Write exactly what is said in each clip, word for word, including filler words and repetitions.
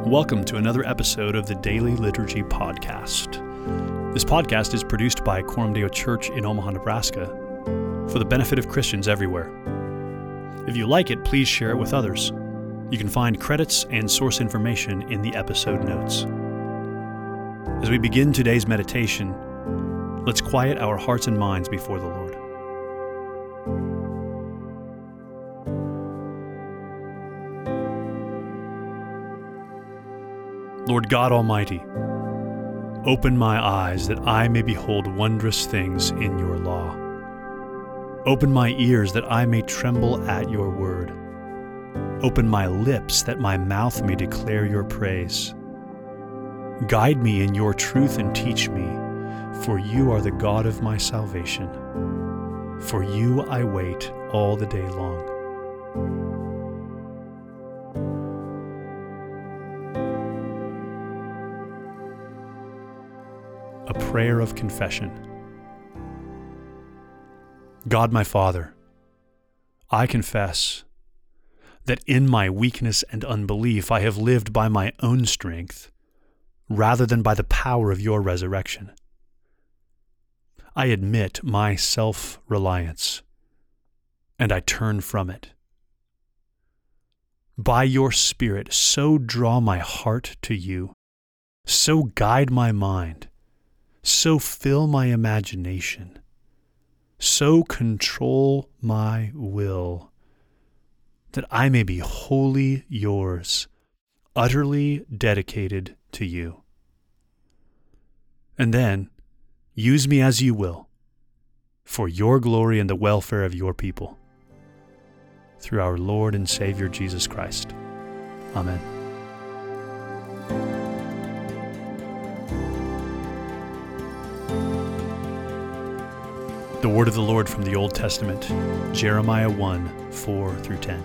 Welcome to another episode of the Daily Liturgy Podcast. This podcast is produced by Coram Deo Church in Omaha, Nebraska, for the benefit of Christians everywhere. If you like it, please share it with others. You can find credits and source information in the episode notes. As we begin today's meditation, let's quiet our hearts and minds before the Lord. Lord God Almighty, open my eyes that I may behold wondrous things in your law. Open my ears that I may tremble at your word. Open my lips that my mouth may declare your praise. Guide me in your truth and teach me, for you are the God of my salvation. For you I wait all the day long. A prayer of confession. God my Father, I confess that in my weakness and unbelief I have lived by my own strength rather than by the power of your resurrection. I admit my self-reliance, and I turn from it. By your Spirit, so draw my heart to you, so guide my mind, so fill my imagination, so control my will, that I may be wholly yours, utterly dedicated to you. And then, use me as you will, for your glory and the welfare of your people. Through our Lord and Savior Jesus Christ. Amen. The word of the Lord from the Old Testament, Jeremiah one, four through ten.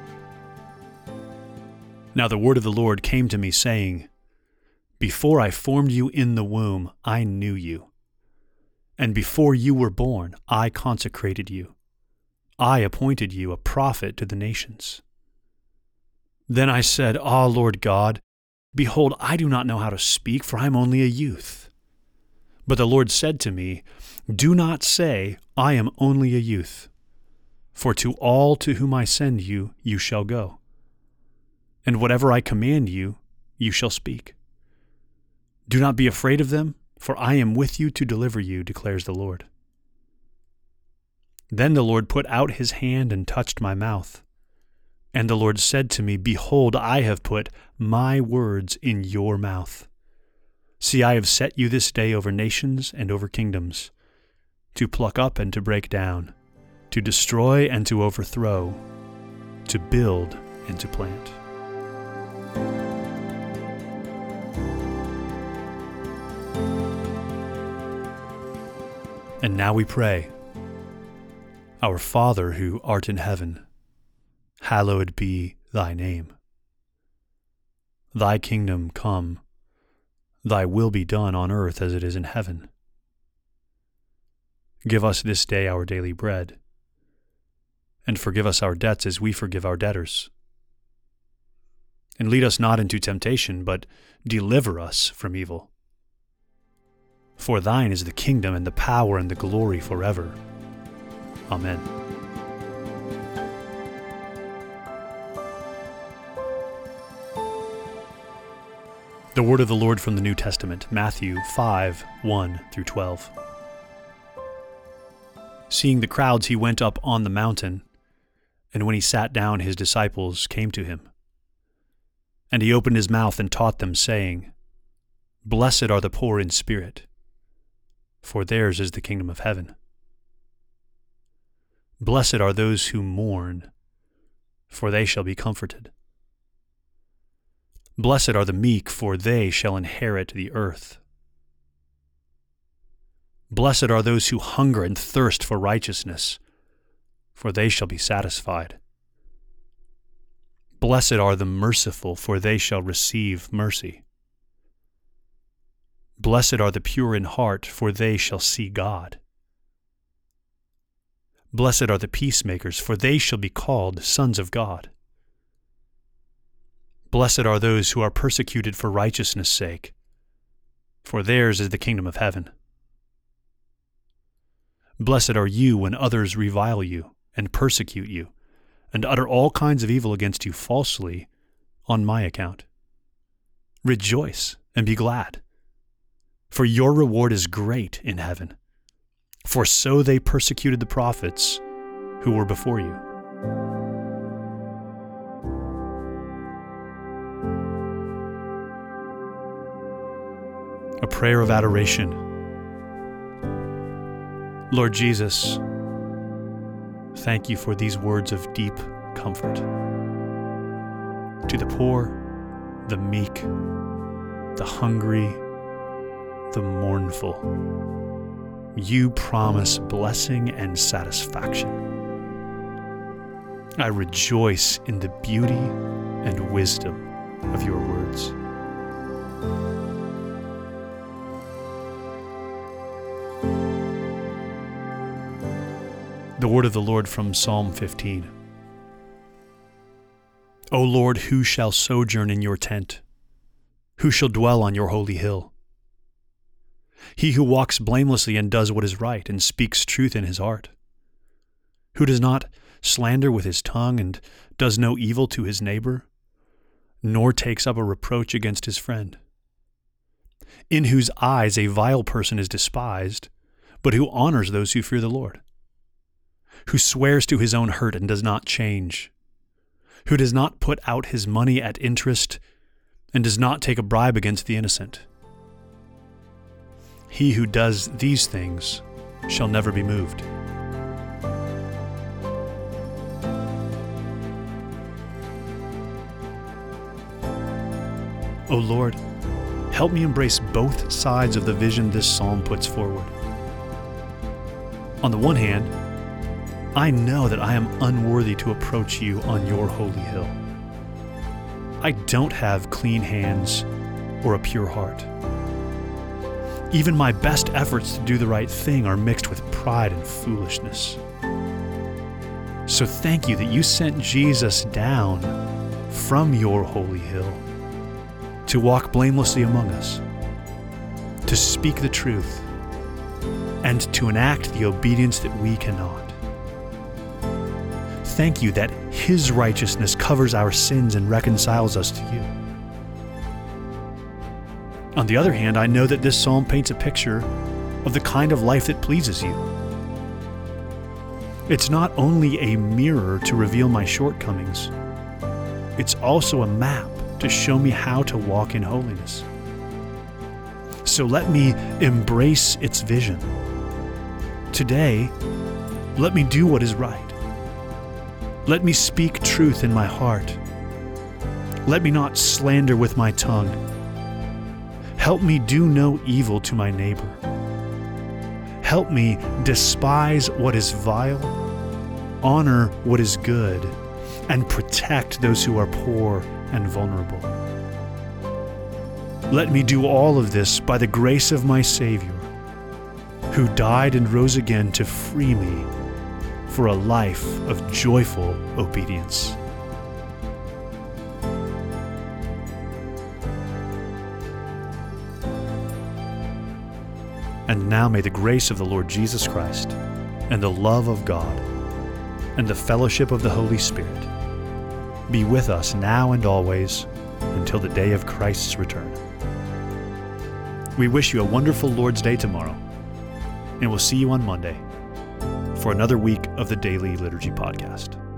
Now the word of the Lord came to me, saying, Before I formed you in the womb, I knew you. And before you were born, I consecrated you. I appointed you a prophet to the nations. Then I said, Ah, Lord God, behold, I do not know how to speak, for I am only a youth. But the Lord said to me, Do not say, I am only a youth, for to all to whom I send you, you shall go. And whatever I command you, you shall speak. Do not be afraid of them, for I am with you to deliver you, declares the Lord. Then the Lord put out his hand and touched my mouth. And the Lord said to me, Behold, I have put my words in your mouth. See, I have set you this day over nations and over kingdoms, to pluck up and to break down, to destroy and to overthrow, to build and to plant. And now we pray. Our Father who art in heaven, hallowed be thy name. Thy kingdom come. Thy will be done on earth as it is in heaven. Give us this day our daily bread, and forgive us our debts as we forgive our debtors. And lead us not into temptation, but deliver us from evil. For thine is the kingdom and the power and the glory forever. Amen. The word of the Lord from the New Testament, Matthew five, one through twelve. Seeing the crowds, he went up on the mountain, and when he sat down, his disciples came to him. And he opened his mouth and taught them, saying, Blessed are the poor in spirit, for theirs is the kingdom of heaven. Blessed are those who mourn, for they shall be comforted. Blessed are the meek, for they shall inherit the earth. Blessed are those who hunger and thirst for righteousness, for they shall be satisfied. Blessed are the merciful, for they shall receive mercy. Blessed are the pure in heart, for they shall see God. Blessed are the peacemakers, for they shall be called sons of God. Blessed are those who are persecuted for righteousness' sake, for theirs is the kingdom of heaven. Blessed are you when others revile you and persecute you, and utter all kinds of evil against you falsely on my account. Rejoice and be glad, for your reward is great in heaven. For so they persecuted the prophets who were before you. A prayer of adoration. Lord Jesus, thank you for these words of deep comfort. To the poor, the meek, the hungry, the mournful, you promise blessing and satisfaction. I rejoice in the beauty and wisdom of your words. The word of the Lord from Psalm fifteen. O Lord, who shall sojourn in your tent? Who shall dwell on your holy hill? He who walks blamelessly and does what is right and speaks truth in his heart, who does not slander with his tongue and does no evil to his neighbor, nor takes up a reproach against his friend, in whose eyes a vile person is despised, but who honors those who fear the Lord, who swears to his own hurt and does not change, who does not put out his money at interest and does not take a bribe against the innocent. He who does these things shall never be moved. O Lord, help me embrace both sides of the vision this psalm puts forward. On the one hand, I know that I am unworthy to approach you on your holy hill. I don't have clean hands or a pure heart. Even my best efforts to do the right thing are mixed with pride and foolishness. So thank you that you sent Jesus down from your holy hill to walk blamelessly among us, to speak the truth, and to enact the obedience that we cannot. Thank you that his righteousness covers our sins and reconciles us to you. On the other hand, I know that this psalm paints a picture of the kind of life that pleases you. It's not only a mirror to reveal my shortcomings, it's also a map to show me how to walk in holiness. So let me embrace its vision. Today, let me do what is right. Let me speak truth in my heart. Let me not slander with my tongue. Help me do no evil to my neighbor. Help me despise what is vile, honor what is good, and protect those who are poor and vulnerable. Let me do all of this by the grace of my Savior, who died and rose again to free me for a life of joyful obedience. And now may the grace of the Lord Jesus Christ, and the love of God, and the fellowship of the Holy Spirit be with us now and always until the day of Christ's return. We wish you a wonderful Lord's Day tomorrow, and we'll see you on Monday for another week of the Daily Liturgy Podcast.